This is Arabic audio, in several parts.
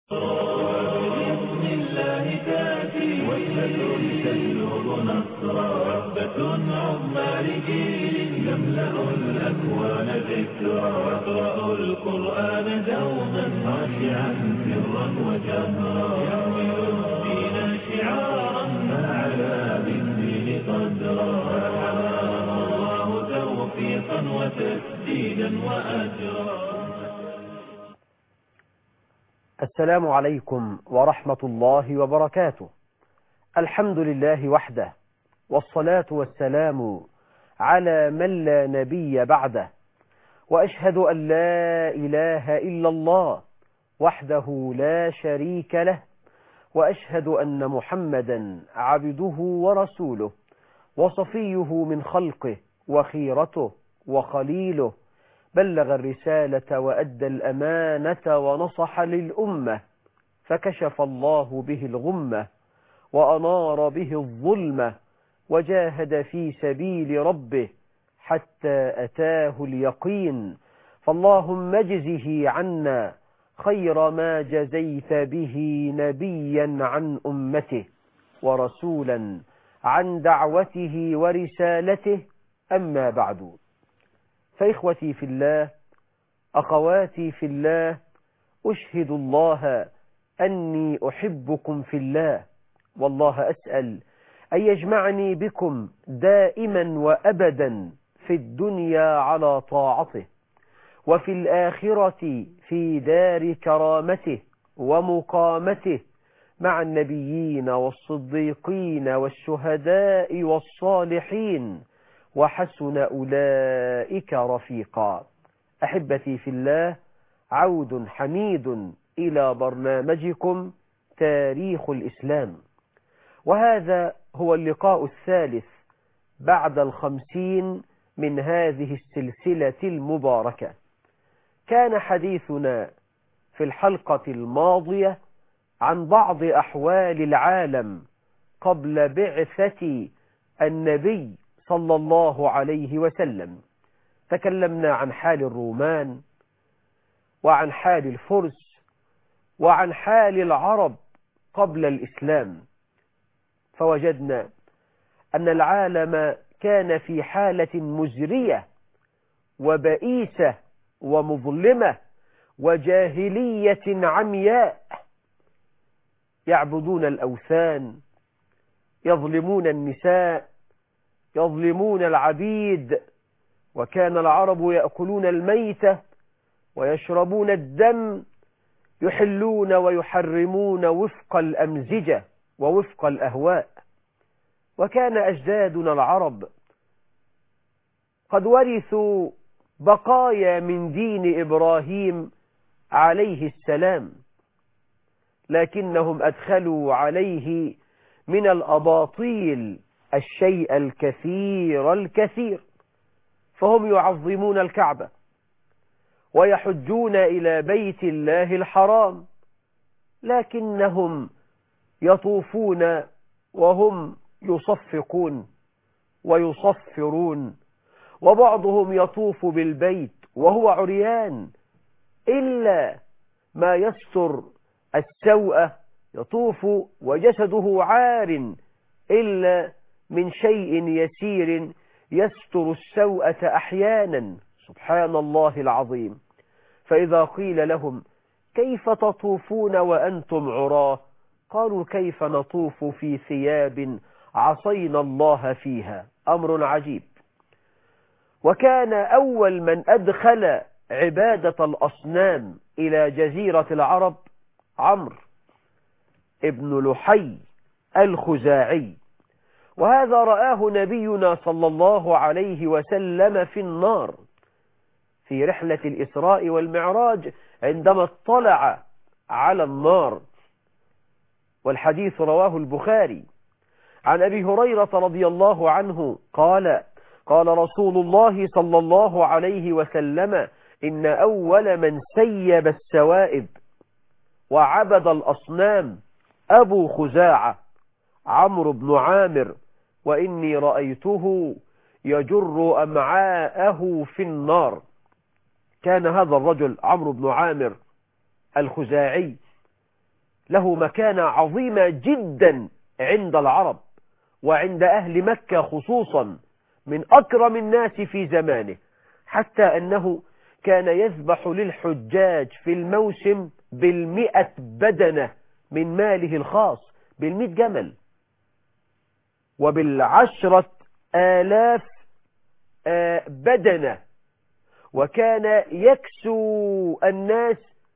بإذن الله تأتي وثبة تبلغ نصرا وثبة عظمى لجيل يملأ الأكوان ذكرا يقرأ القرآن دوما خاشعا سرا وجهرا يحمل الدين شعارا فعلى بالدين قدرا فحماه الله توفيقا وتسديدا وأجرا. السلام عليكم ورحمة الله وبركاته. الحمد لله وحده، والصلاة والسلام على من لا نبي بعده، وأشهد أن لا إله إلا الله وحده لا شريك له، وأشهد أن محمدا عبده ورسوله وصفيه من خلقه وخيرته وخليله، بلغ الرسالة وأدى الأمانة ونصح للأمة، فكشف الله به الغمة وأنار به الظلمة، وجاهد في سبيل ربه حتى أتاه اليقين. فاللهم اجزه عنا خير ما جزيت به نبيا عن أمته ورسولا عن دعوته ورسالته. أما بعد، فإخوتي في الله، أخواتي في الله، أشهد الله أني أحبكم في الله، والله أسأل أن يجمعني بكم دائما وأبدا في الدنيا على طاعته، وفي الآخرة في دار كرامته ومقامته مع النبيين والصديقين والشهداء والصالحين، وحسن أولئك رفيقا. أحبتي في الله، عود حميد إلى برنامجكم تاريخ الإسلام، وهذا هو اللقاء الثالث بعد 50 من هذه السلسلة المباركة. كان حديثنا في الحلقة الماضية عن بعض أحوال العالم قبل بعثة النبي صلى الله عليه وسلم. تكلمنا عن حال الرومان، وعن حال الفرس، وعن حال العرب قبل الإسلام، فوجدنا أن العالم كان في حالة مزرية وبئيسة ومظلمة وجاهلية عمياء، يعبدون الأوثان، يظلمون النساء، يظلمون العبيد، وكان العرب يأكلون الميتة ويشربون الدم، يحلون ويحرمون وفق الأمزجة ووفق الأهواء. وكان أجدادنا العرب قد ورثوا بقايا من دين إبراهيم عليه السلام، لكنهم أدخلوا عليه من الأباطيل الشيء الكثير، فهم يعظمون الكعبة ويحجون إلى بيت الله الحرام، لكنهم يطوفون وهم يصفقون ويصفرون، وبعضهم يطوف بالبيت وهو عريان إلا ما يستر السوءة، يطوف وجسده عار إلا من شيء يسير يستر السوءة أحيانا. سبحان الله العظيم. فإذا قيل لهم كيف تطوفون وأنتم عراه؟ قالوا كيف نطوف في ثياب عصينا الله فيها. أمر عجيب. وكان أول من أدخل عبادة الأصنام إلى جزيرة العرب عمرو ابن لحي الخزاعي، وهذا رآه نبينا صلى الله عليه وسلم في النار في رحلة الإسراء والمعراج عندما اطلع على النار، والحديث رواه البخاري. عن أبي هريرة رضي الله عنه قال: قال رسول الله صلى الله عليه وسلم: إن أول من سيب السوائب وعبد الأصنام أبو خزاعة عمرو بن عامر، وإني رأيته يجر أمعاءه في النار. كان هذا الرجل عمرو بن عامر الخزاعي له مكانة عظيمة جدا عند العرب وعند أهل مكة خصوصا، من أكرم الناس في زمانه، حتى أنه كان يذبح للحجاج في الموسم 100 بدنة من ماله الخاص، 100 جمل، 10,000 بدنة، وكان يكسو الناس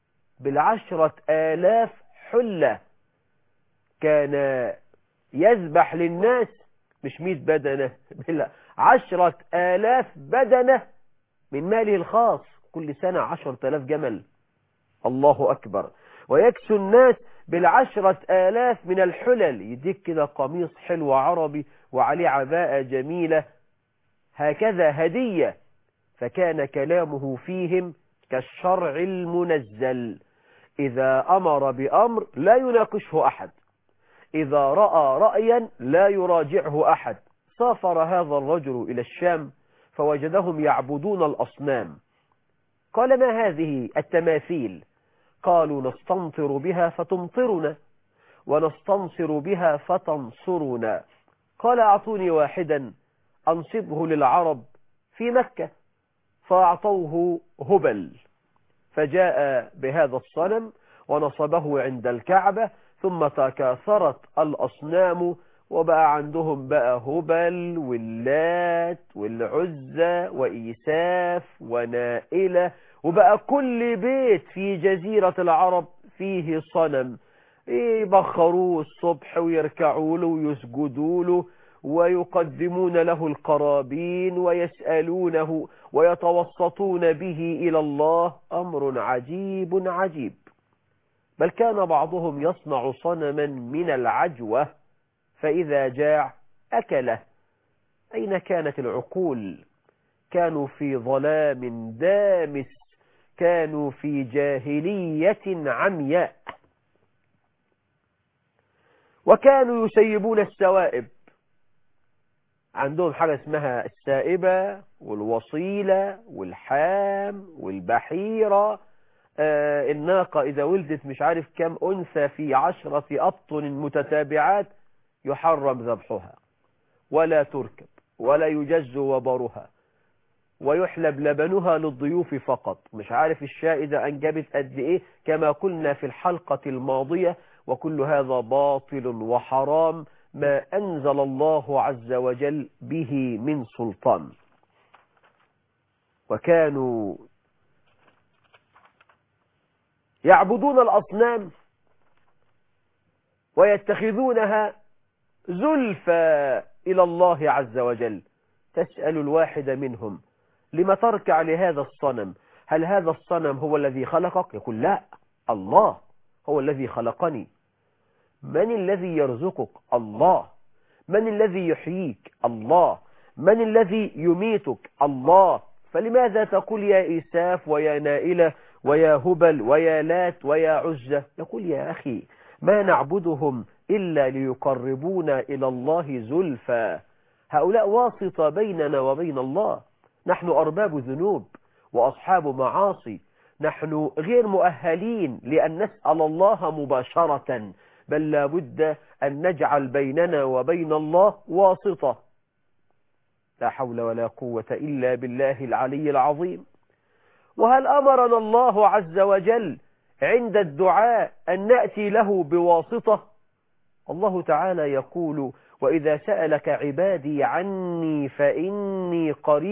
10,000 حلة. كان يذبح للناس مش 100 بدنة، 10,000 بدنة من ماله الخاص، كل سنة 10,000 جمل. الله أكبر. ويكسو الناس 10,000 من الحلل، يديك كده قميص حلو عربي وعليه عباءة جميلة، هكذا هدية. فكان كلامه فيهم كالشرع المنزل، إذا أمر بأمر لا يناقشه أحد، إذا رأى رأيا لا يراجعه أحد. سافر هذا الرجل إلى الشام فوجدهم يعبدون الأصنام. قال: ما هذه التماثيل؟ قالوا: نستنطر بها فتمطرنا، ونستنصر بها فتنصرنا. قال: أعطوني واحدا أنصبه للعرب في مكة. فأعطوه هبل، فجاء بهذا الصنم ونصبه عند الكعبة، ثم تكاثرت الأصنام، وبقى عندهم بقى هبل واللات والعزة وإيساف ونائلة، وبقى كل بيت في جزيرة العرب فيه صنم، يبخروه الصبح ويركعوا له ويسجدوا له ويقدمون له القرابين ويسألونه ويتوسطون به إلى الله. أمر عجيب عجيب. بل كان بعضهم يصنع صنما من العجوة، فإذا جاع أكله. أين كانت العقول؟ كانوا في ظلام دامس، كانوا في جاهلية عمياء. وكانوا يسيبون السوائب، عندهم حاجة اسمها السائبة والوصيلة والحام والبحيرة. الناقة إذا ولدت مش عارف كم أنثى في 10 أبطن متتابعات يحرم ذبحها ولا تركب ولا يجز وبرها، ويحلب لبنها للضيوف فقط. مش عارف الشاة إذا أنجبت قد إيه، كما قلنا في الحلقة الماضية. وكل هذا باطل وحرام، ما أنزل الله عز وجل به من سلطان. وكانوا يعبدون الأصنام ويتخذونها زلفى إلى الله عز وجل. تسأل الواحد منهم: لما تركع لهذا الصنم؟ هل هذا الصنم هو الذي خلقك؟ يقول: لا، الله هو الذي خلقني. من الذي يرزقك؟ الله. من الذي يحييك؟ الله. من الذي يميتك؟ الله. فلماذا تقول يا إيساف ويا نائلة ويا هبل ويا لات ويا عزة؟ يقول: يا أخي، ما نعبدهم إلا ليقربونا إلى الله زلفى. هؤلاء واسطة بيننا وبين الله. نحن أرباب ذنوب وأصحاب معاصي، نحن غير مؤهلين لأن نسأل الله مباشرة، بل لا بد أن نجعل بيننا وبين الله واسطة. لا حول ولا قوة إلا بالله العلي العظيم. وهل أمرنا الله عز وجل عند الدعاء أن نأتي له بواسطة؟ الله تعالى يقول: وإذا سألك عبادي عني فإني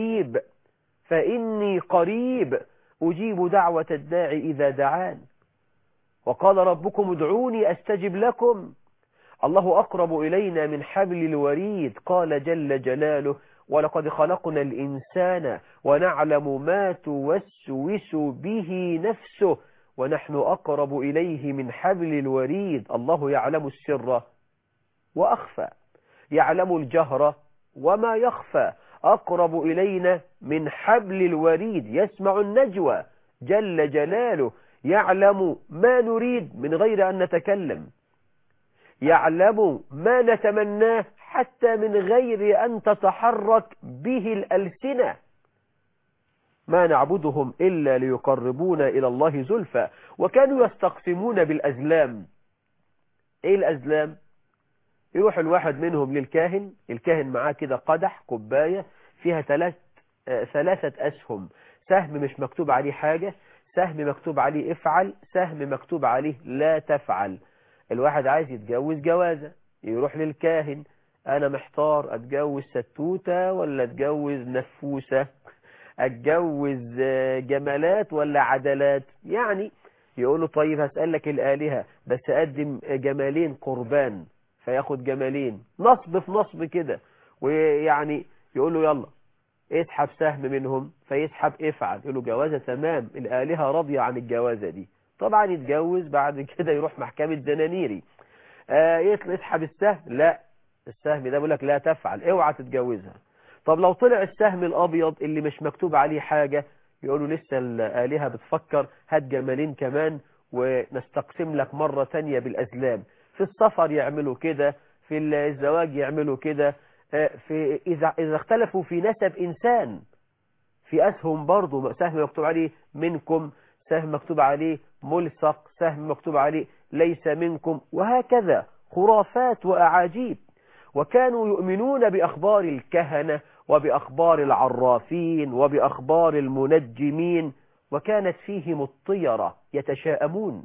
قريب أجيب دعوة الداعي إذا دعان. وقال ربكم ادعوني أستجب لكم. الله أقرب إلينا من حبل الوريد. قال جل جلاله: ولقد خلقنا الإنسان ونعلم ما توسوس به نفسه ونحن أقرب إليه من حبل الوريد. الله يعلم السر وأخفى، يعلم الجهر وما يخفى. أقرب إلينا من حبل الوريد، يسمع النجوى جل جلاله، يعلم ما نريد من غير أن نتكلم، يعلم ما نتمناه حتى من غير أن تتحرك به الألسنة. ما نعبدهم إلا ليقربونا إلى الله زلفى. وكانوا يستقسمون بالأزلام، ايه الازلام؟ يروح الواحد منهم للكاهن، الكاهن معاه كده قدح كوباية فيها ثلاثة أسهم، سهم مش مكتوب عليه حاجة، سهم مكتوب عليه افعل، سهم مكتوب عليه لا تفعل. الواحد عايز يتجوز جوازة، يروح للكاهن، أنا محتار أتجوز ستوتة ولا أتجوز نفوسة، أتجوز جمالات ولا عدلات، يعني يقول له طيب هسألك الآلهة بس أقدم جمالين قربان، فياخد جمالين، نصب في نصب كده، ويعني يقول له يلا اسحب سهم منهم، فيسحب افعل، يقول له جوازة تمام، الآلهة راضية عن الجوازة دي، طبعا يتجوز. بعد كده يروح محكمة دنانيري، يسحب السهم، لا السهم ده بيقول لك لا تفعل، اوعى تتجوزها. طب لو طلع السهم الابيض اللي مش مكتوب عليه حاجة، يقولوا لسه الآلهة بتفكر، هات جمالين كمان ونستقسم لك مرة تانية بالأزلام. في السفر يعملوا كده، في الزواج يعملوا كده، إذا اختلفوا في نسب إنسان، في أسهم برضو، سهم مكتوب عليه منكم، سهم مكتوب عليه ملصق، سهم مكتوب عليه ليس منكم، وهكذا خرافات وأعاجيب. وكانوا يؤمنون بأخبار الكهنة وبأخبار العرافين وبأخبار المنجمين، وكانت فيهم الطيرة يتشاءمون.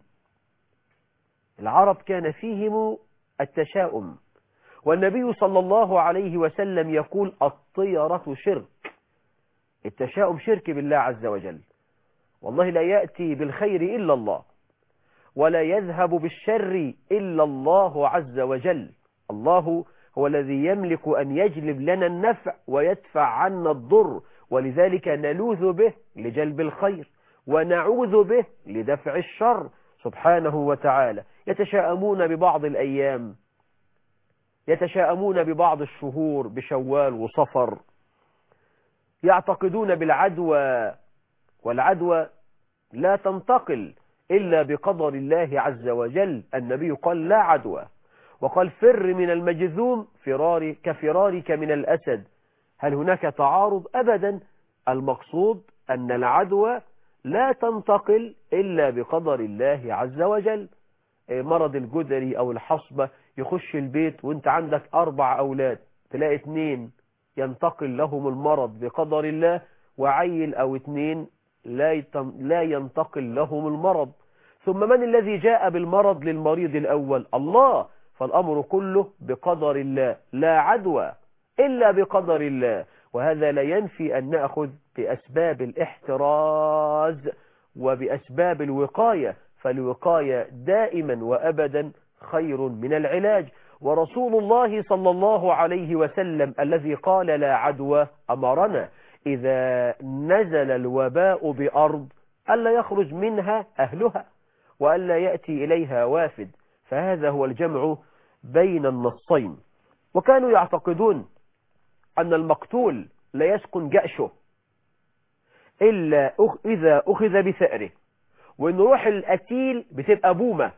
العرب كان فيهم التشاؤم، والنبي صلى الله عليه وسلم يقول الطيرة شرك، التشاؤم شرك بالله عز وجل، والله لا يأتي بالخير إلا الله، ولا يذهب بالشر إلا الله عز وجل. الله هو الذي يملك أن يجلب لنا النفع ويدفع عنا الضر، ولذلك نلوذ به لجلب الخير ونعوذ به لدفع الشر سبحانه وتعالى. يتشاءمون ببعض الأيام، يتشاءمون ببعض الشهور، بشوال وصفر، يعتقدون بالعدوى، والعدوى لا تنتقل إلا بقدر الله عز وجل. النبي قال لا عدوى، وقال فر من المجذوم كفرارك من الأسد. هل هناك تعارض؟ أبدا، المقصود أن العدوى لا تنتقل إلا بقدر الله عز وجل. مرض الجدري أو الحصبة، يخش البيت وانت عندك 4 أولاد، تلاقي 2 ينتقل لهم المرض بقدر الله، وعيل أو 2 لا ينتقل لهم المرض. ثم من الذي جاء بالمرض للمريض الأول؟ الله. فالأمر كله بقدر الله، لا عدوى إلا بقدر الله. وهذا لا ينفي أن نأخذ بأسباب الاحتراز وبأسباب الوقاية، فالوقاية دائما وأبدا خير من العلاج. ورسول الله صلى الله عليه وسلم الذي قال لا عدوى أمرنا إذا نزل الوباء بأرض ألا يخرج منها أهلها وألا يأتي إليها وافد. فهذا هو الجمع بين النصين. وكانوا يعتقدون أن المقتول لا يسكن جأشه إلا إذا أخذ بثأره، وإن روح القتيل بتبقى بومة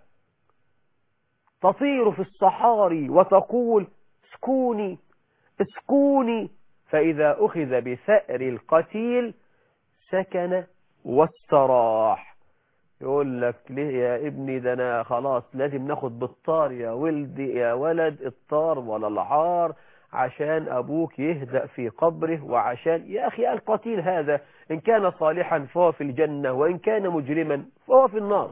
تطير في الصحاري وتقول اسكوني اسكوني، فإذا أخذ بثأر القتيل سكن واستراح. يقول لك ليه يا ابني، ده أنا خلاص لازم ناخد بالطار يا ولدي يا ولد، الطار ولا العار، عشان أبوك يهدأ في قبره، وعشان يا أخي القتيل هذا إن كان صالحا فهو في الجنة، وإن كان مجرما فهو في النار.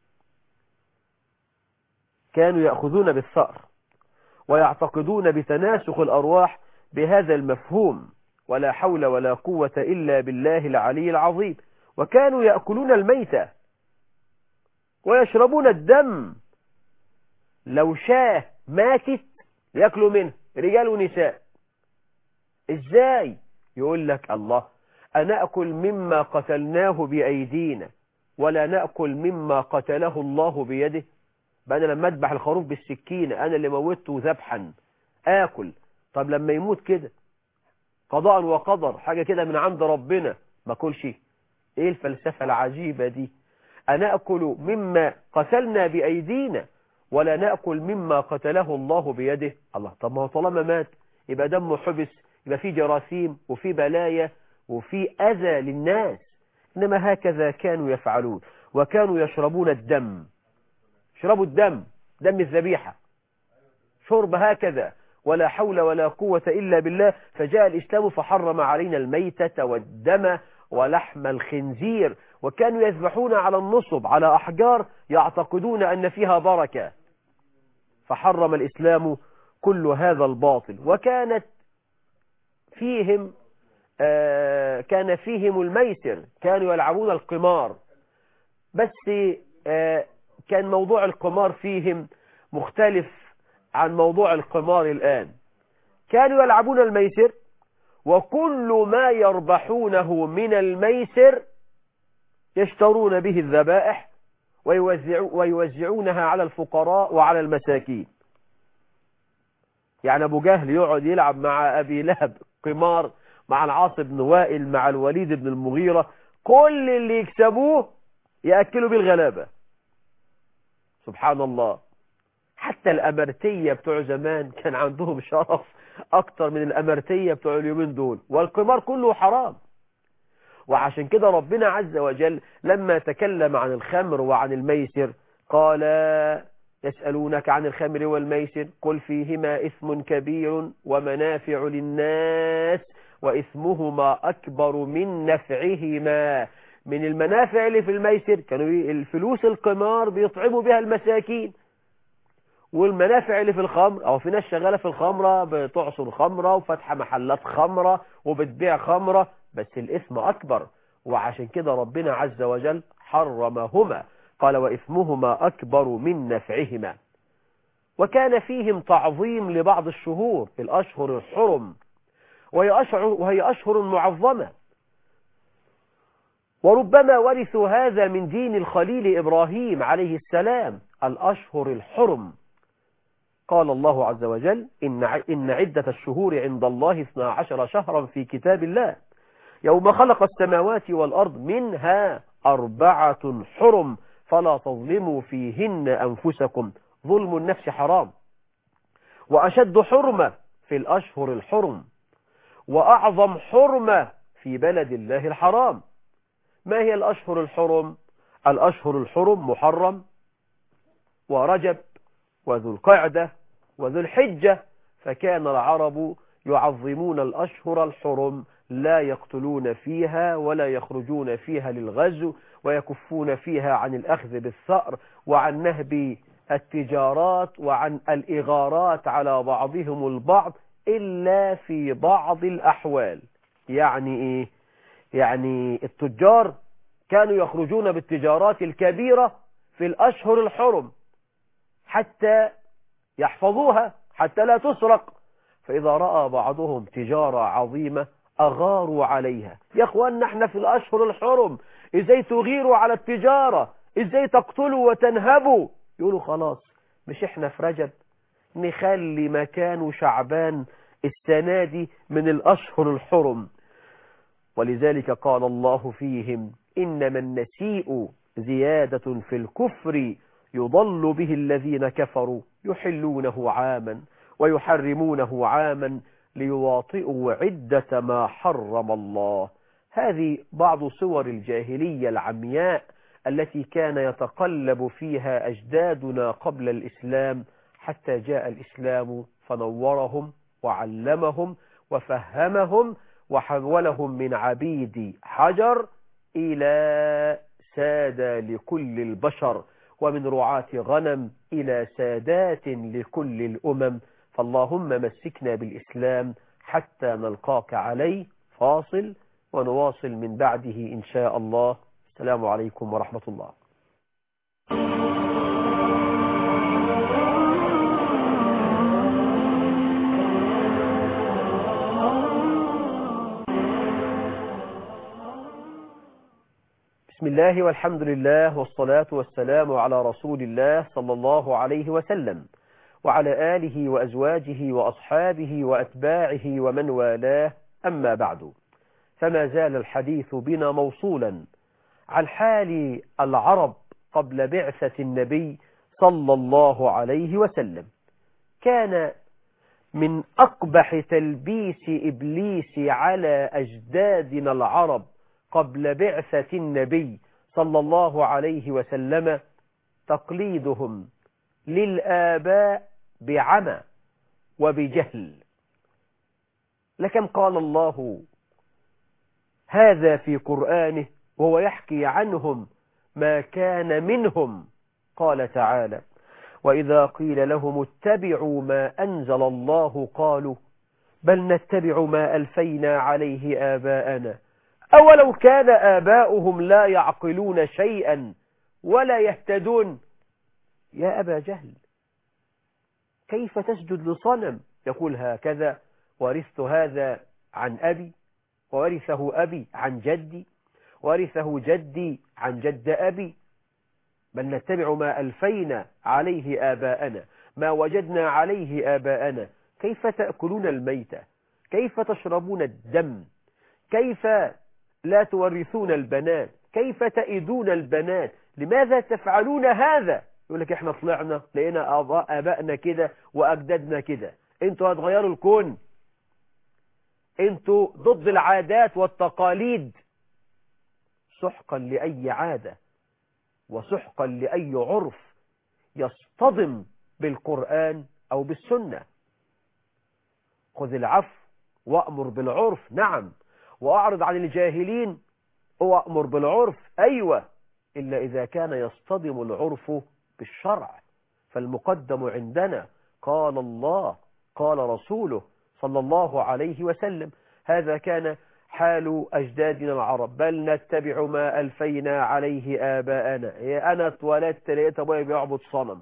كانوا يأخذون بالثأر ويعتقدون بتناسخ الأرواح بهذا المفهوم، ولا حول ولا قوة إلا بالله العلي العظيم. وكانوا يأكلون الميتة ويشربون الدم، لو شاه ماتت يأكلوا منه رجال ونساء. إزاي؟ يقول لك الله، أنأكل مما قتلناه بأيدينا ولا نأكل مما قتله الله بيده؟ بقى أنا لما أذبح الخروف بالسكينة أنا اللي موته ذبحا آكل، طب لما يموت كده قضاء وقدر، حاجة كده من عند ربنا، ما كلش. إيه الفلسفة العجيبة دي؟ أنأكل مما قتلنا بأيدينا ولا نأكل مما قتله الله بيده؟ الله، طب ما هو طالما مات يبقى دمه حبس، يبقى فيه جراثيم وفيه بلايا وفيه أذى للناس. إنما هكذا كانوا يفعلون، وكانوا يشربون الدم، يشربوا الدم، دم الذبيحة، شرب هكذا، ولا حول ولا قوة إلا بالله. فجاء الإسلام فحرم علينا الميتة والدم ولحم الخنزير، وكانوا يذبحون على النصب على أحجار يعتقدون أن فيها بركة، فحرم الإسلام كل هذا الباطل. وكانت فيهم كان فيهم الميسر، كانوا يلعبون القمار، بس كان موضوع القمار فيهم مختلف عن موضوع القمار الآن. كانوا يلعبون الميسر، وكل ما يربحونه من الميسر يشترون به الذبائح ويوزعونها على الفقراء وعلى المساكين. يعني أبو جهل يقعد يلعب مع أبي لهب قمار، مع العاص بن وائل، مع الوليد بن المغيرة، كل اللي يكسبوه يأكلوا بالغلابة. سبحان الله. حتى الأمرتية بتوع زمان كان عندهم شرف أكتر من الأمرتية بتوع اليومين دول، والقمار كله حرام. وعشان كده ربنا عز وجل لما تكلم عن الخمر وعن الميسر قال: يسألونك عن الخمر والميسر قل فيهما إثم كبير ومنافع للناس وإثمهما أكبر من نفعهما. من المنافع اللي في الميسر كانوا الفلوس القمار بيطعموا بها المساكين، والمنافع اللي في الخمر، أو في ناس شغالة في الخمرة بتعصر خمرة وفتح محلات خمرة وبتبيع خمرة، بس الإثم أكبر. وعشان كده ربنا عز وجل حرمهما، قال: وإثمهما أكبر من نفعهما. وكان فيهم تعظيم لبعض الشهور، الأشهر الحرم، وهي أشهر معظمة، وربما ورثوا هذا من دين الخليل إبراهيم عليه السلام، الأشهر الحرم. قال الله عز وجل: إن عدة الشهور عند الله 12 شهرا في كتاب الله يوم خلق السماوات والأرض منها 4 حرم فلا تظلموا فيهن أنفسكم. ظلم النفس حرام، وأشد حرمة في الأشهر الحرم، وأعظم حرمة في بلد الله الحرام. ما هي الأشهر الحرم؟ الأشهر الحرم محرم ورجب وذو القعدة وذو الحجة. فكان العرب يعظمون الأشهر الحرم، لا يقتلون فيها ولا يخرجون فيها للغزو، ويكفون فيها عن الأخذ بالثأر وعن نهب التجارات وعن الإغارات على بعضهم البعض إلا في بعض الأحوال. يعني إيه؟ يعني التجار كانوا يخرجون بالتجارات الكبيرة في الأشهر الحرم حتى يحفظوها حتى لا تسرق، فإذا رأى بعضهم تجارة عظيمة أغاروا عليها. يا أخوان، احنا في الأشهر الحرم، إزاي تغيروا على التجارة؟ إزاي تقتلوا وتنهبوا؟ يقولوا خلاص، مش احنا في رجب، نخلي مكانه شعبان السنة دي من الأشهر الحرم. ولذلك قال الله فيهم: إنما النسيء زيادة في الكفر يضل به الذين كفروا يحلونه عاما ويحرمونه عاما ليواطئوا عدة ما حرم الله. هذه بعض صور الجاهلية العمياء التي كان يتقلب فيها أجدادنا قبل الإسلام، حتى جاء الإسلام فنورهم وعلمهم وفهمهم وحولهم من عبيد حجر إلى سادة لكل البشر، ومن رعاة غنم إلى سادات لكل الأمم. فاللهم مسكنا بالإسلام حتى نلقاك عليه. فاصل ونواصل من بعده إن شاء الله. السلام عليكم ورحمة الله. بسم الله والحمد لله والصلاة والسلام على رسول الله صلى الله عليه وسلم وعلى آله وأزواجه وأصحابه وأتباعه ومن والاه، أما بعد، فما زال الحديث بنا موصولا عن حال العرب قبل بعثة النبي صلى الله عليه وسلم. كان من أقبح تلبيس إبليس على أجدادنا العرب قبل بعثة النبي صلى الله عليه وسلم تقليدهم للآباء بعمى وبجهل. لكم قال الله هذا في قرآنه وهو يحكي عنهم ما كان منهم. قال تعالى: وإذا قيل لهم اتبعوا ما أنزل الله قالوا بل نتبع ما ألفينا عليه آباءنا أولو كان آباؤهم لا يعقلون شيئا ولا يهتدون. يا أبا جهل، كيف تسجد لصنم يقول هكذا ورثت هذا عن أبي وورثه أبي عن جدي ورثه جدي عن جد أبي، بل نتبع ما ألفينا عليه آباءنا ما وجدنا عليه آباءنا. كيف تأكلون الميتة؟ كيف تشربون الدم؟ كيف لا تورثون البنات؟ كيف تئدون البنات؟ لماذا تفعلون هذا؟ يقول لك احنا طلعنا لقينا آبائنا كده وأجدادنا كده. انتوا هتغيروا الكون، انتوا ضد العادات والتقاليد. سحقا لأي عادة وسحقا لأي عرف يصطدم بالقرآن أو بالسنة. خذ العفو وأمر بالعرف، نعم، وأعرض عن الجاهلين وأمر بالعرف، أيوة، إلا إذا كان يصطدم العرف بالشرع. فالمقدم عندنا قال الله قال رسوله صلى الله عليه وسلم. هذا كان حال أجدادنا العرب. بل نتبع ما ألفينا عليه آباءنا. أنا اتولدت لقيت أبويا بيعبد صنم،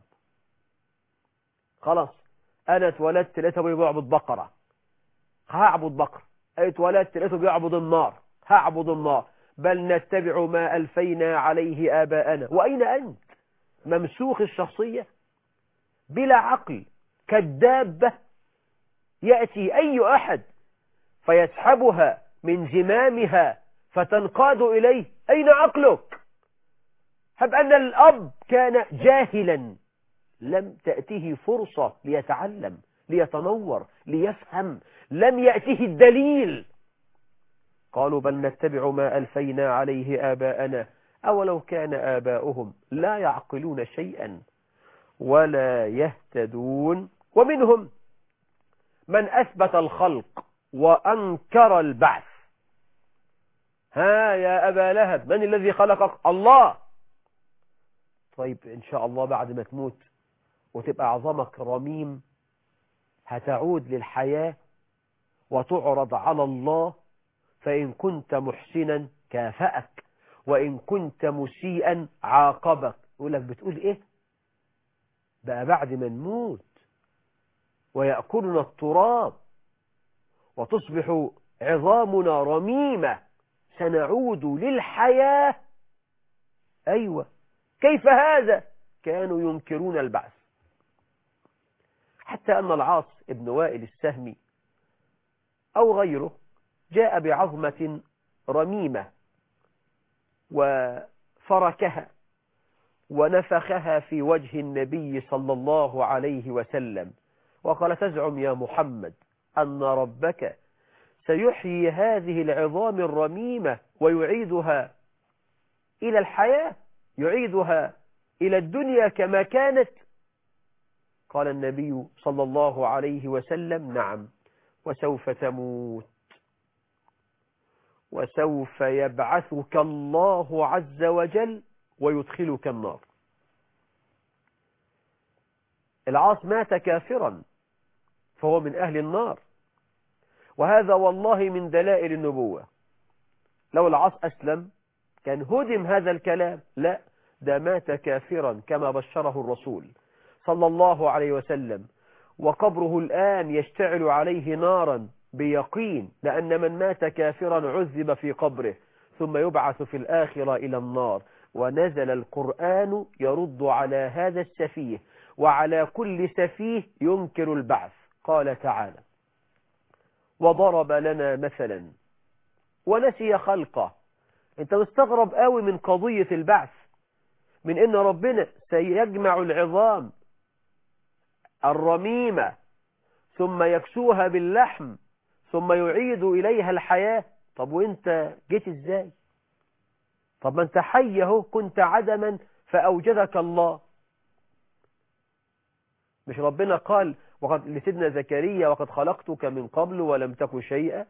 خلاص أنا اتولدت لقيت أبويا بيعبد بقرة، هعبد بقرة. اتولدت لقيته بيعبد النار، هعبد النار. بل نتبع ما ألفينا عليه آباءنا. وأين أنت؟ ممسوخ الشخصية بلا عقل كالدابة، يأتي أي أحد فيسحبها من زمامها فتنقاد إليه. أين عقلك؟ هب أن الأب كان جاهلا لم تأتيه فرصة ليتعلم ليتنور ليفهم، لم يأته الدليل. قالوا بل نتبع ما ألفينا عليه آباءنا أولو كان آباؤهم لا يعقلون شيئا ولا يهتدون. ومنهم من أثبت الخلق وأنكر البعث. ها يا أبا لهب، من الذي خلقك؟ الله. طيب إن شاء الله بعد ما تموت وتبقى عظمك رميم هتعود للحياة وتعرض على الله، فإن كنت محسنا كافأك وإن كنت مسيئا عاقبك. يقول لك بتقول إيه بقى بعد ما نموت ويأكلنا التراب وتصبح عظامنا رميمة سنعود للحياة؟ أيوة، كيف هذا؟ كانوا ينكرون البعث. حتى أن العاص ابن وائل السهمي أو غيره جاء بعظمة رميمة وفركها ونفخها في وجه النبي صلى الله عليه وسلم وقال: تزعم يا محمد أن ربك سيحيي هذه العظام الرميمة ويعيدها إلى الحياة، يعيدها إلى الدنيا كما كانت؟ قال النبي صلى الله عليه وسلم: نعم، وسوف تموت وسوف يبعثك الله عز وجل ويدخلك النار. العاص مات كافرا فهو من أهل النار، وهذا والله من دلائل النبوة. لو العاص أسلم كان هدم هذا الكلام، لا، ده مات كافرا كما بشره الرسول صلى الله عليه وسلم، وقبره الآن يشتعل عليه نارا بيقين، لأن من مات كافرا عذب في قبره ثم يبعث في الآخرة إلى النار. ونزل القرآن يرد على هذا السفيه وعلى كل سفيه ينكر البعث. قال تعالى: وضرب لنا مثلا ونسي خلقه. انت مستغرب قوي من قضية البعث، من ان ربنا سيجمع العظام الرميمة ثم يكسوها باللحم ثم يعيد إليها الحياة. طب وانت جيت ازاي؟ طب ما انت حي اهو، كنت عدما فأوجدك الله. مش ربنا قال وقد لسيدنا زكريا وقد خلقتك من قبل ولم تك شيئا؟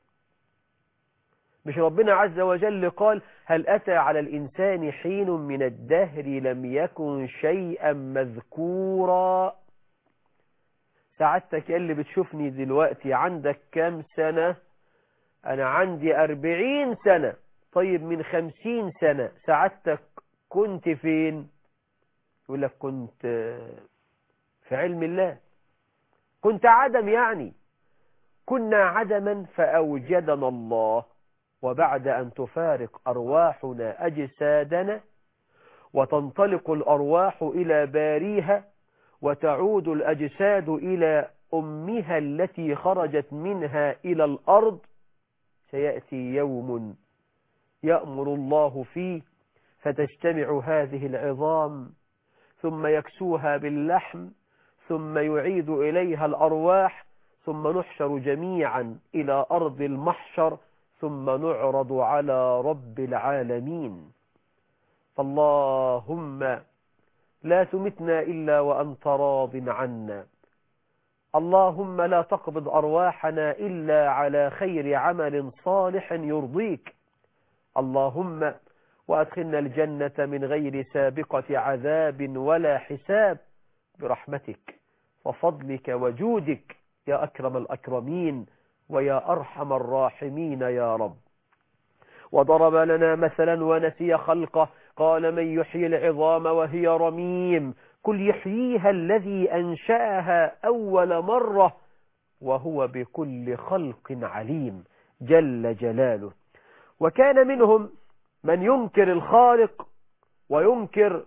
مش ربنا عز وجل قال هل أتى على الإنسان حين من الدهر لم يكن شيئا مذكورا؟ سعادتك اللي بتشوفني دلوقتي عندك كام سنة؟ أنا عندي 40 سنة. طيب من 50 سنة سعادتك كنت فين؟ يقول لك كنت في علم الله، كنت عدم، يعني كنا عدما فأوجدنا الله، وبعد أن تفارق أرواحنا أجسادنا وتنطلق الأرواح إلى باريها وتعود الأجساد إلى أمها التي خرجت منها إلى الأرض، سيأتي يوم يأمر الله فيه فتجتمع هذه العظام ثم يكسوها باللحم ثم يعيد إليها الأرواح ثم نحشر جميعا إلى أرض المحشر ثم نعرض على رب العالمين. فاللهم لا تمتنا إلا وأنت راض عنا، اللهم لا تقبض أرواحنا إلا على خير عمل صالح يرضيك، اللهم وأدخلنا الجنة من غير سابقة عذاب ولا حساب برحمتك وفضلك وجودك يا أكرم الأكرمين ويا أرحم الراحمين يا رب. وضرب لنا مثلا ونسي خلقه، قال من يحيي العظام وهي رميم، قل يحييها الذي أنشأها أول مرة وهو بكل خلق عليم جل جلاله. وكان منهم من ينكر الخالق وينكر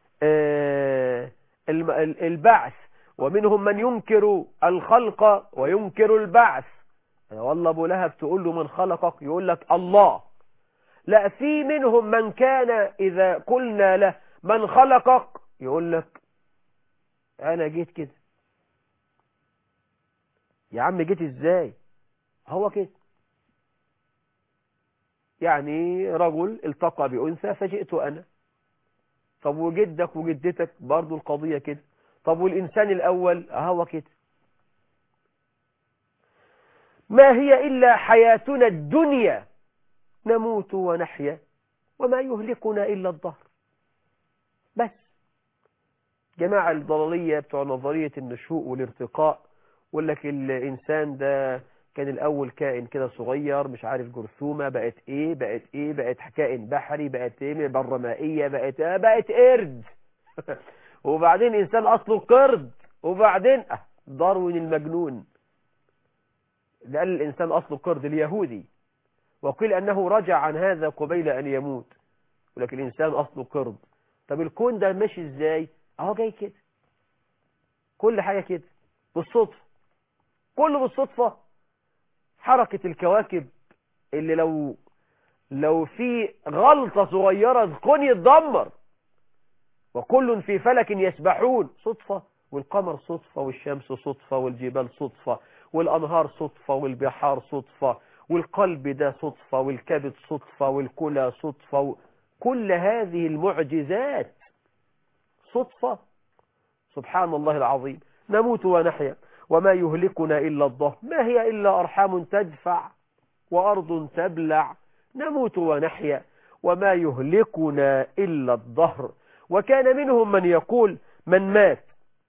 البعث، ومنهم من ينكر الخلق وينكر البعث. والله أبو لهب تقول له من خلقك يقول لك الله. لا، في منهم من كان إذا قلنا له من خلقك يقول لك أنا جيت كده. يا عم جيت إزاي؟ هو كده، يعني رجل التقى بأنثى فجئت أنا. طب وجدك وجدتك برضو القضية كده. طب والإنسان الأول هو كده. ما هي إلا حياتنا الدنيا نموت ونحيا وما يهلكنا إلا الدهر. بس جماعة الضلالية بتوع نظرية النشوء والارتقاء يقول لك الإنسان ده كان الأول كائن كده صغير مش عارف جرثومة، بقت إيه بقت إيه، بقت كائن بحري، بقت إيه بر مائية، بقت قرد وبعدين إنسان أصله قرد، وبعدين داروين المجنون ده قال الإنسان أصله قرد اليهودي، وقيل أنه رجع عن هذا قبيل أن يموت، ولكن الإنسان أصله قرد. طب الكون ده ماشي إزاي؟ أهو جاي كده، كل حاجة كده بالصدفة، كله بالصدفة. حركة الكواكب اللي لو في غلطة صغيرة الكون يتدمر، وكل في فلك يسبحون، صدفة. والقمر صدفة، والشمس صدفة، والجبال صدفة، والأنهار صدفة، والبحار صدفة، والقلب ده صدفة، والكبد صدفة، والكلى صدفة، كل هذه المعجزات صدفة. سبحان الله العظيم. نموت ونحيا وما يهلكنا إلا الدهر، ما هي إلا أرحام تدفع وأرض تبلع، نموت ونحيا وما يهلكنا إلا الدهر. وكان منهم من يقول من مات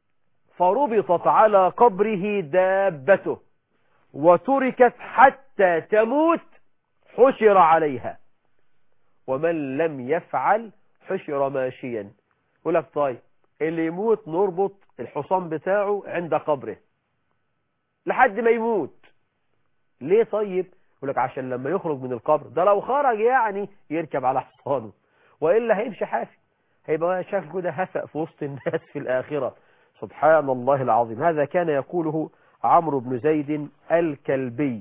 فربطت على قبره دابته وتركت حتى تموت حشر عليها، ومن لم يفعل حشر ماشيا. يقول لك طيب اللي يموت نربط الحصان بتاعه عند قبره لحد ما يموت. ليه طيب؟ يقول لك عشان لما يخرج من القبر ده لو خرج يعني يركب على حصانه، وإلا هيمشي حافي، هيبقى شاف كده هفق في وسط الناس في الآخرة. سبحان الله العظيم. هذا كان يقوله عمرو بن زيد الكلبي.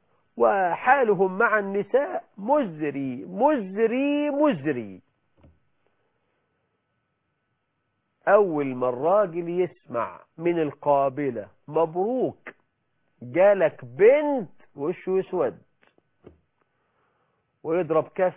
وحالهم مع النساء مزري مزري مزري. أول ما الراجل يسمع من القابلة مبروك جالك بنت وشه يسود، ويضرب كف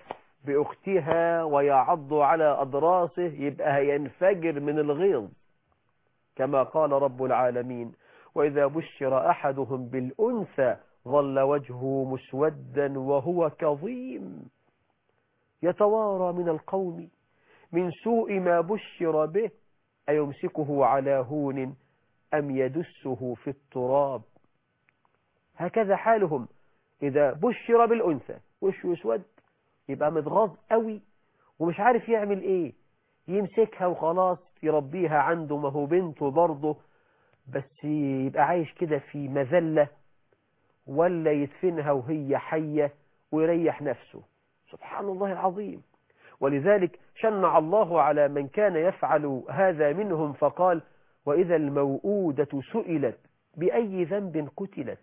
بأختها ويعض على أضراسه، يبقى هينفجر من الغيظ كما قال رب العالمين: وإذا بشر أحدهم بالأنثى ظل وجهه مسودا وهو كظيم يتوارى من القوم من سوء ما بشر به أيمسكه على هون أم يدسه في التراب. هكذا حالهم إذا بشر بالأنثى، وشه يسود، يبقى متغاظ قوي ومش عارف يعمل إيه، يمسكها وخلاص يربيها عنده، ما هو بنته برضه، بس يبقى عايش كده في مذلة، ولا يدفنها وهي حية ويريح نفسه. سبحان الله العظيم. ولذلك شنع الله على من كان يفعل هذا منهم فقال: وإذا الموءودة سئلت بأي ذنب قتلت.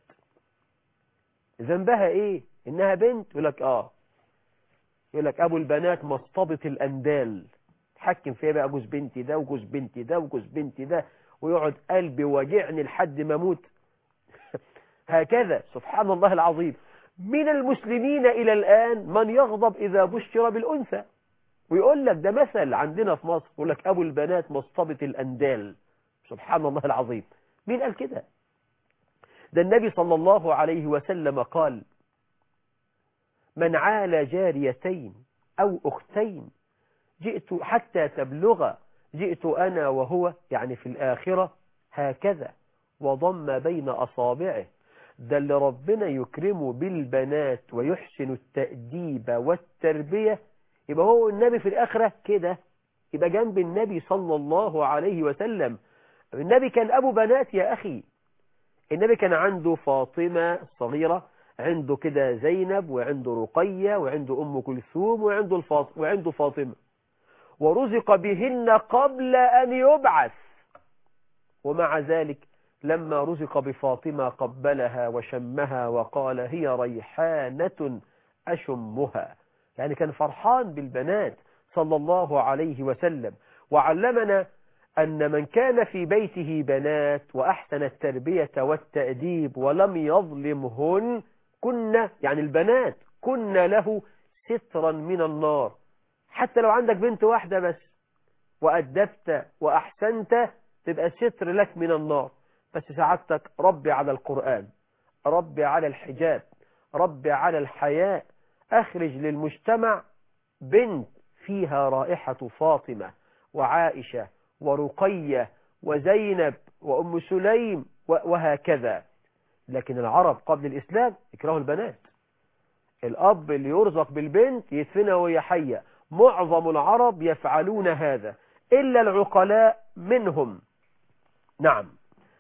ذنبها إيه؟ إنها بنت؟ يقول لك أبو البنات مصطبة الأندال، تحكم فيها بقى جوز بنتي ده وجوز بنتي ده وجوز بنتي ده، ويقعد قلبي وجعني لحد ما اموت. هكذا سبحان الله العظيم. من المسلمين إلى الآن من يغضب إذا بشر بالأنثى، ويقول لك ده مثل عندنا في مصر، يقول لك أبو البنات مصطبة الأندال. سبحان الله العظيم. مين قال كده؟ ده النبي صلى الله عليه وسلم قال: من عال جاريتين أو أختين جئت حتى تبلغ جئت أنا وهو، يعني في الآخرة، هكذا وضم بين أصابعه. ده اللي ربنا يكرمه بالبنات ويحسن التأديب والتربية، يبقى هو النبي في الآخرة كده، يبقى جنب النبي صلى الله عليه وسلم. النبي كان أبو بنات يا أخي. النبي كان عنده فاطمة الصغيرة، عنده كده زينب، وعنده رقية، وعنده أم كلثوم، وعنده فاطمة، ورزق بهن قبل أن يبعث. ومع ذلك لما رزق بفاطمة قبلها وشمها وقال: هي ريحانة أشمها. يعني كان فرحان بالبنات صلى الله عليه وسلم. وعلمنا أن من كان في بيته بنات وأحسن التربية والتأديب ولم يظلمهن يعني البنات كنا له سترا من النار. حتى لو عندك بنت واحدة بس وأدبت وأحسنت تبقى ستر لك من النار. بس سعادتك ربي على القرآن، ربي على الحجاب، ربي على الحياء، أخرج للمجتمع بنت فيها رائحة فاطمة وعائشة ورقية وزينب وأم سليم وهكذا. لكن العرب قبل الإسلام يكرهوا البنات. الأب اللي يرزق بالبنت يدفنها وهي حية. معظم العرب يفعلون هذا إلا العقلاء منهم. نعم.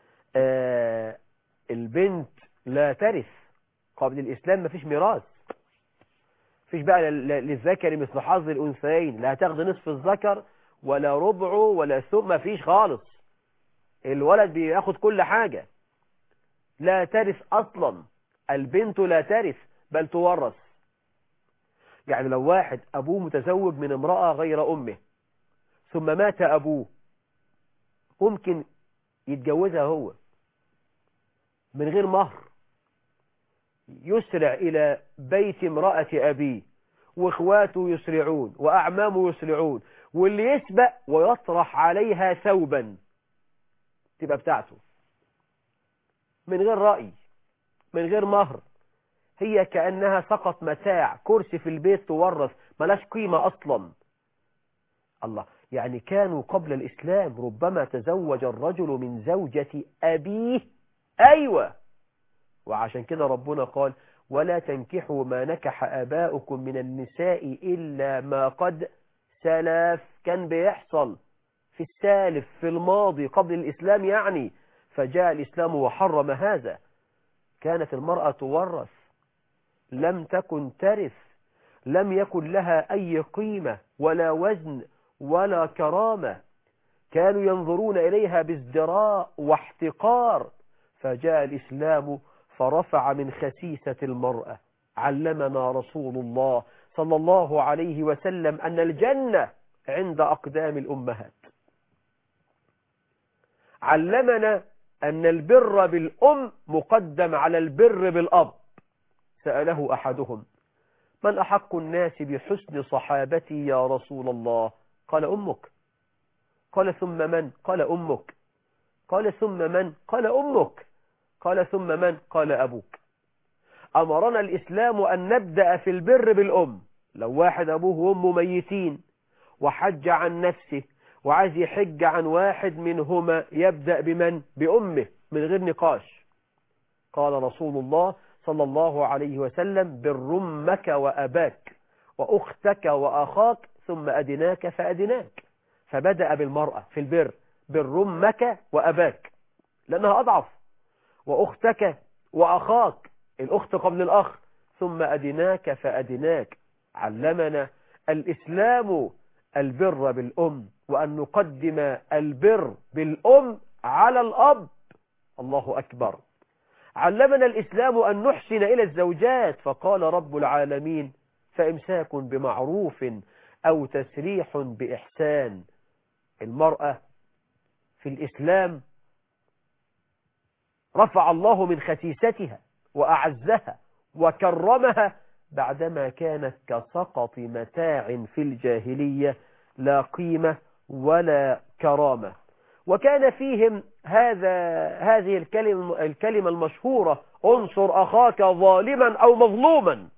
البنت لا ترث. قبل الإسلام ما فيش ميراث، فيش بقى للذكر مثل حظ الأنثيين، لا تاخذ نصف الذكر ولا ربعه ولا ثم، ما فيش خالص. الولد بياخد كل حاجة. لا ترث أصلا. البنت لا ترث بل تورث. يعني لو واحد أبوه متزوج من امرأة غير أمه ثم مات أبوه، ممكن يتجوزها هو من غير مهر، يسرع إلى بيت امرأة أبيه، وإخواته يسرعون وأعمامه يسرعون، واللي يسبق ويطرح عليها ثوبا تبقى بتاعته من غير رأي، من غير مهر. هي كأنها سقط متاع، كرسي في البيت تورث، ملاش قيمة أصلا. الله. يعني كانوا قبل الإسلام ربما تزوج الرجل من زوجة أبيه. أيوة. وعشان كده ربنا قال: ولا تنكحوا ما نكح آباؤكم من النساء إلا ما قد سلف. كان بيحصل في السالف، في الماضي قبل الإسلام يعني. فجاء الإسلام وحرم هذا. كانت المرأة تورث، لم تكن ترث، لم يكن لها أي قيمة ولا وزن ولا كرامة. كانوا ينظرون إليها بازدراء واحتقار. فجاء الإسلام فرفع من خسيسة المرأة. علمنا رسول الله صلى الله عليه وسلم أن الجنة عند أقدام الأمهات. علمنا أن البر بالأم مقدم على البر بالأب. سأله أحدهم: من أحق الناس بحسن صحابتي يا رسول الله؟ قال: أمك. قال: ثم من؟ قال: أمك. قال ثم من؟ قال أمك. قال ثم من؟ قال أبوك. أمرنا الإسلام أن نبدأ في البر بالأم. لو واحد أبوه وأمه ميتين وحج عن نفسه وعايز يحج عن واحد منهما، يبدأ بمن؟ بأمه من غير نقاش. قال رسول الله صلى الله عليه وسلم: بر أمك وأباك وأختك وأخاك ثم أدناك فأدناك. فبدأ بالمرأة في البر، بر أمك وأباك لأنها أضعف، وأختك وأخاك، الأخت قبل الأخ، ثم أدناك فأدناك. علمنا الإسلام البر بالأم، وأن نقدم البر بالأم على الأب. الله أكبر. علمنا الإسلام أن نحسن إلى الزوجات، فقال رب العالمين: فإمساك بمعروف أو تسريح بإحسان. المرأة في الإسلام رفع الله من خسيستها وأعزها وكرمها بعدما كانت كسقط متاع في الجاهلية، لا قيمة ولا كرامة. وكان فيهم هذه الكلمة المشهورة: انصر أخاك ظالما أو مظلوما.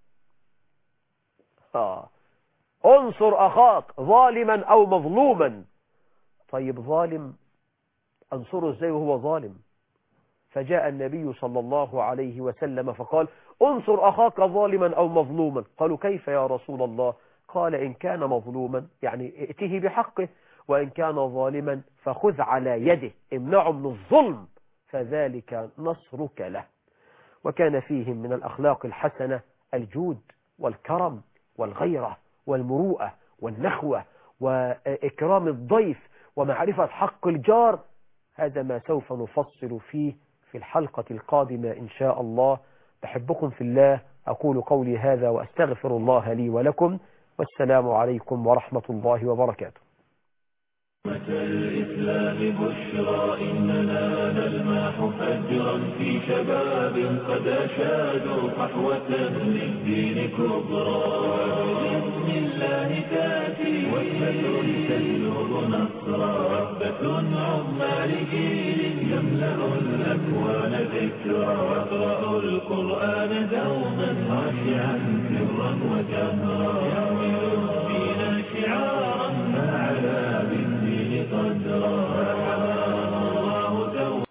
انصر أخاك ظالما أو مظلوما. طيب ظالم أنصره ازاي وهو ظالم؟ فجاء النبي صلى الله عليه وسلم فقال: انصر أخاك ظالما أو مظلوما. قالوا: كيف يا رسول الله؟ قال: إن كان مظلوما يعني ائته بحقه، وإن كان ظالما فخذ على يده، امنعه من الظلم، فذلك نصرك له. وكان فيهم من الأخلاق الحسنة الجود والكرم والغيرة والمروءة والنخوة وإكرام الضيف ومعرفة حق الجار. هذا ما سوف نفصل فيه في الحلقة القادمة إن شاء الله. بحبكم في الله، أقول قولي هذا وأستغفر الله لي ولكم، والسلام عليكم ورحمة الله وبركاته. الإسلام بشرى إننا نلمح فجرا في شباب قد أشادوا صحوة للدين كبرى. بإذن الله تأتي وثبة تبلغ نصرا، ربة عظمى لجيل يملأ الأكوان ذكرا. يقرأ القرآن دوما خاشعا سرا وجهرا.